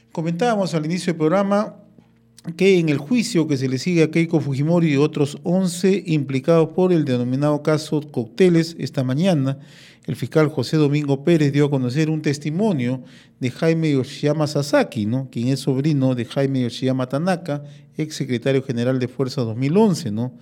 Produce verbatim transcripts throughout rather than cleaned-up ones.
Comentábamos al inicio del programa que en el juicio que se le sigue a Keiko Fujimori y otros once implicados por el denominado caso Cócteles, esta mañana el fiscal José Domingo Pérez dio a conocer un testimonio de Jaime Yoshiyama Sasaki, ¿no?, quien es sobrino de Jaime Yoshiyama Tanaka, ex secretario general de Fuerza dos mil once, ¿no?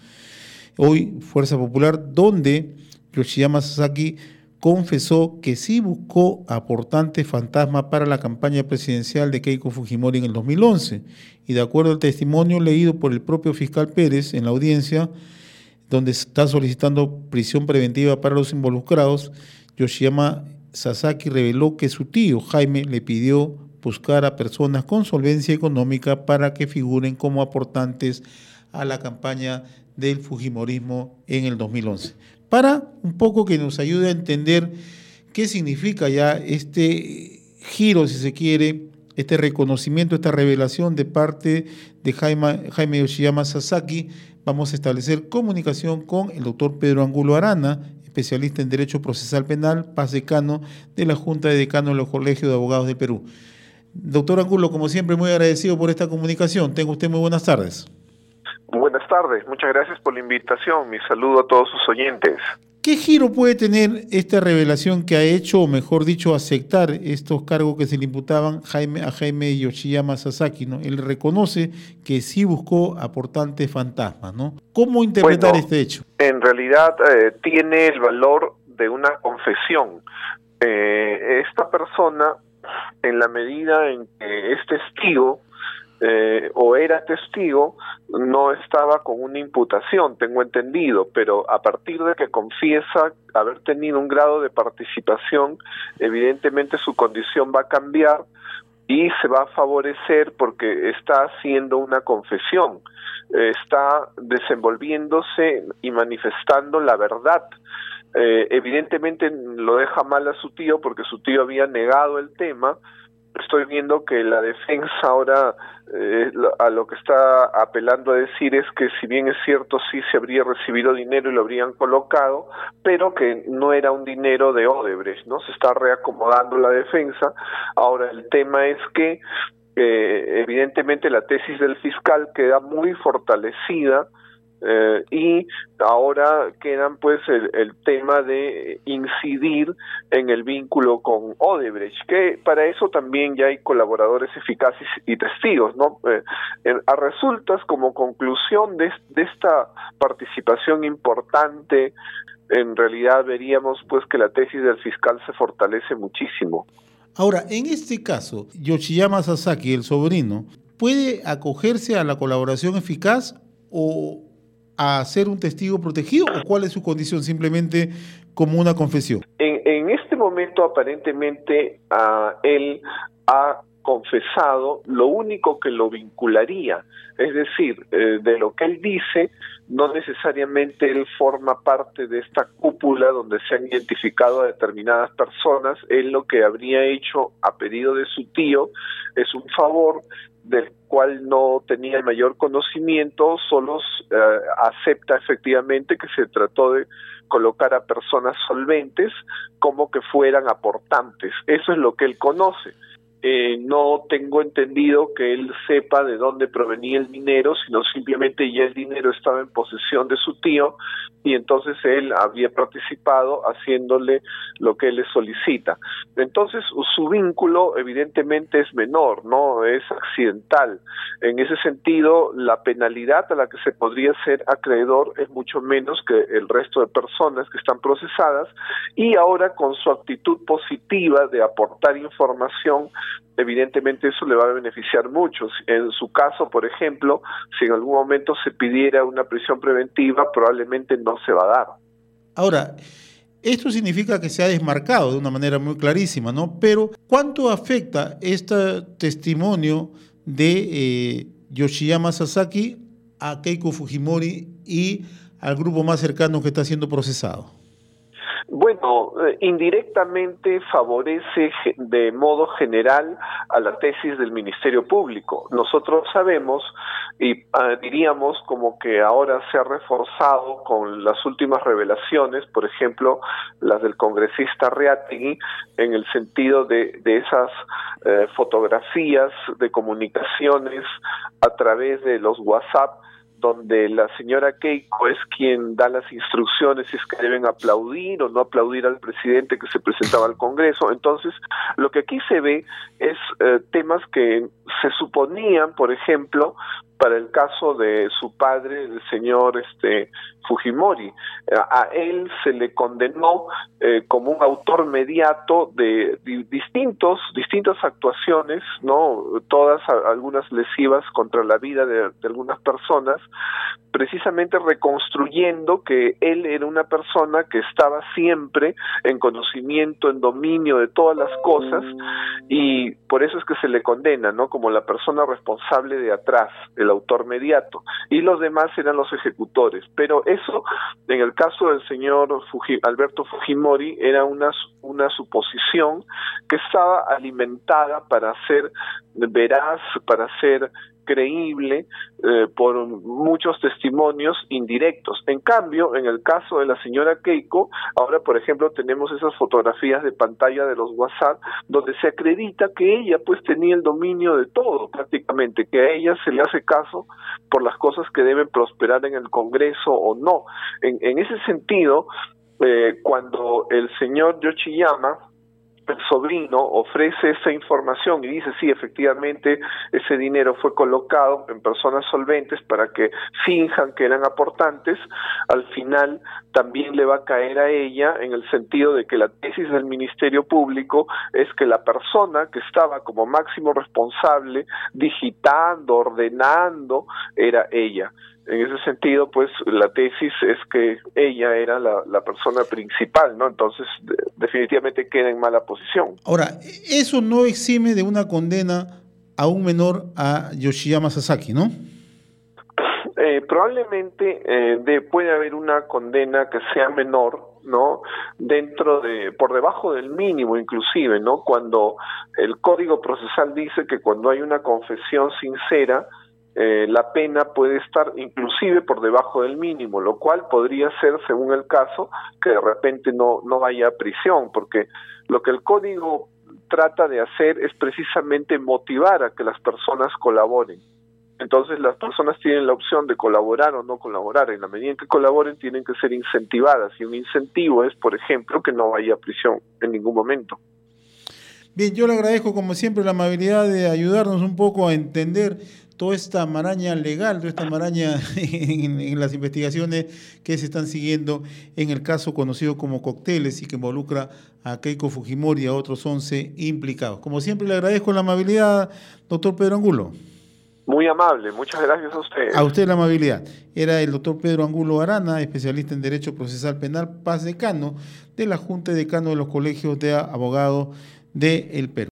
Hoy Fuerza Popular, donde Yoshiyama Sasaki confesó que sí buscó aportantes fantasma para la campaña presidencial de Keiko Fujimori en el dos mil once. Y de acuerdo al testimonio leído por el propio fiscal Pérez en la audiencia, donde está solicitando prisión preventiva para los involucrados, Yoshiyama Sasaki reveló que su tío Jaime le pidió buscar a personas con solvencia económica para que figuren como aportantes a la campaña del Fujimorismo en el dos mil once. Para un poco que nos ayude a entender qué significa ya este giro, si se quiere, este reconocimiento, esta revelación de parte de Jaime, Jaime Yoshiyama Sasaki, vamos a establecer comunicación con el doctor Pedro Angulo Arana, especialista en Derecho Procesal Penal, paz decano de la Junta de Decanos del Colegio de Abogados del Perú. Doctor Angulo, como siempre, muy agradecido por esta comunicación. Tenga usted muy buenas tardes. Buenas tardes, muchas gracias por la invitación. Mi saludo a todos sus oyentes. ¿Qué giro puede tener esta revelación que ha hecho, o mejor dicho, aceptar estos cargos que se le imputaban Jaime, a Jaime Yoshiyama Sasaki, ¿no? Él reconoce que sí buscó aportantes fantasmas, ¿no? ¿Cómo interpretar bueno, este hecho? En realidad eh, tiene el valor de una confesión. Eh, esta persona, en la medida en que es testigo, Eh, o era testigo, no estaba con una imputación, tengo entendido, pero a partir de que confiesa haber tenido un grado de participación, evidentemente su condición va a cambiar y se va a favorecer porque está haciendo una confesión, eh, está desenvolviéndose y manifestando la verdad. Eh, evidentemente lo deja mal a su tío porque su tío había negado el tema. Estoy viendo que la defensa ahora eh, a lo que está apelando a decir es que si bien es cierto sí se habría recibido dinero y lo habrían colocado, pero que no era un dinero de Odebrecht, ¿no? Se está reacomodando la defensa. Ahora el tema es que eh, evidentemente la tesis del fiscal queda muy fortalecida. Eh, y ahora quedan pues el, el tema de incidir en el vínculo con Odebrecht, que para eso también ya hay colaboradores eficaces y testigos, ¿no? Eh, eh, a resultas, como conclusión de, de esta participación importante, en realidad veríamos pues que la tesis del fiscal se fortalece muchísimo. Ahora, en este caso, Yoshiyama Sasaki, el sobrino, ¿puede acogerse a la colaboración eficaz o a ser un testigo protegido, o cuál es su condición, simplemente como una confesión? En, en este momento aparentemente uh, él ha confesado lo único que lo vincularía, es decir, eh, de lo que él dice, no necesariamente él forma parte de esta cúpula donde se han identificado a determinadas personas. Él lo que habría hecho a pedido de su tío es un favor del cual no tenía el mayor conocimiento, solo eh, acepta efectivamente que se trató de colocar a personas solventes como que fueran aportantes. Eso es lo que él conoce. Eh, no tengo entendido que él sepa de dónde provenía el dinero, sino simplemente ya el dinero estaba en posesión de su tío y entonces él había participado haciéndole lo que él le solicita. Entonces su vínculo evidentemente es menor, no es accidental. En ese sentido, la penalidad a la que se podría ser acreedor es mucho menos que el resto de personas que están procesadas, y ahora con su actitud positiva de aportar información, evidentemente eso le va a beneficiar mucho. En su caso, por ejemplo, si en algún momento se pidiera una prisión preventiva, probablemente no se va a dar. Ahora, esto significa que se ha desmarcado de una manera muy clarísima, ¿no? Pero, ¿cuánto afecta este testimonio de eh, Yoshiyama Sasaki a Keiko Fujimori y al grupo más cercano que está siendo procesado? Bueno, eh, indirectamente favorece de modo general a la tesis del Ministerio Público. Nosotros sabemos y uh, diríamos como que ahora se ha reforzado con las últimas revelaciones, por ejemplo, las del congresista Reategui, en el sentido de, de esas eh, fotografías de comunicaciones a través de los WhatsApp, donde la señora Keiko es quien da las instrucciones si es que deben aplaudir o no aplaudir al presidente que se presentaba al Congreso. Entonces, lo que aquí se ve es eh, temas que se suponían, por ejemplo, para el caso de su padre, el señor este Fujimori. A él se le condenó eh, como un autor mediato de, de distintos distintas actuaciones, no todas a, algunas lesivas contra la vida de, de algunas personas, precisamente reconstruyendo que él era una persona que estaba siempre en conocimiento, en dominio de todas las cosas, y por eso es que se le condena, ¿no?, como la persona responsable de atrás, el autor mediato, y los demás eran los ejecutores. Pero eso, en el caso del señor Fuji, Alberto Fujimori, era una, una suposición que estaba alimentada para ser veraz, para ser creíble eh, por muchos testimonios indirectos. En cambio, en el caso de la señora Keiko, ahora por ejemplo tenemos esas fotografías de pantalla de los WhatsApp donde se acredita que ella pues tenía el dominio de todo prácticamente, que a ella se le hace caso por las cosas que deben prosperar en el Congreso o no. En, en ese sentido, eh, cuando el señor Yoshiyama, el sobrino, ofrece esa información y dice, sí, efectivamente, ese dinero fue colocado en personas solventes para que finjan que eran aportantes, al final también le va a caer a ella en el sentido de que la tesis del Ministerio Público es que la persona que estaba como máximo responsable, digitando, ordenando, era ella. En ese sentido, pues, la tesis es que ella era la, la persona principal, ¿no? Entonces, de, definitivamente queda en mala posición. Ahora, eso no exime de una condena a un menor, a Yoshiyama Sasaki, ¿no? Eh, probablemente eh, de, puede haber una condena que sea menor, ¿no? Dentro de, por debajo del mínimo inclusive, ¿no? Cuando el Código Procesal dice que cuando hay una confesión sincera, Eh, la pena puede estar inclusive por debajo del mínimo, lo cual podría ser, según el caso, que de repente no, no vaya a prisión, porque lo que el código trata de hacer es precisamente motivar a que las personas colaboren. Entonces las personas tienen la opción de colaborar o no colaborar. En la medida en que colaboren tienen que ser incentivadas, y un incentivo es, por ejemplo, que no vaya a prisión en ningún momento. Bien, yo le agradezco como siempre la amabilidad de ayudarnos un poco a entender toda esta maraña legal, toda esta maraña en, en las investigaciones que se están siguiendo en el caso conocido como Cócteles y que involucra a Keiko Fujimori y a otros once implicados. Como siempre le agradezco la amabilidad, doctor Pedro Angulo. Muy amable, muchas gracias a usted. A usted la amabilidad. Era el doctor Pedro Angulo Arana, especialista en Derecho Procesal Penal, paz decano de la Junta de Decanos de los Colegios de Abogados del Perú.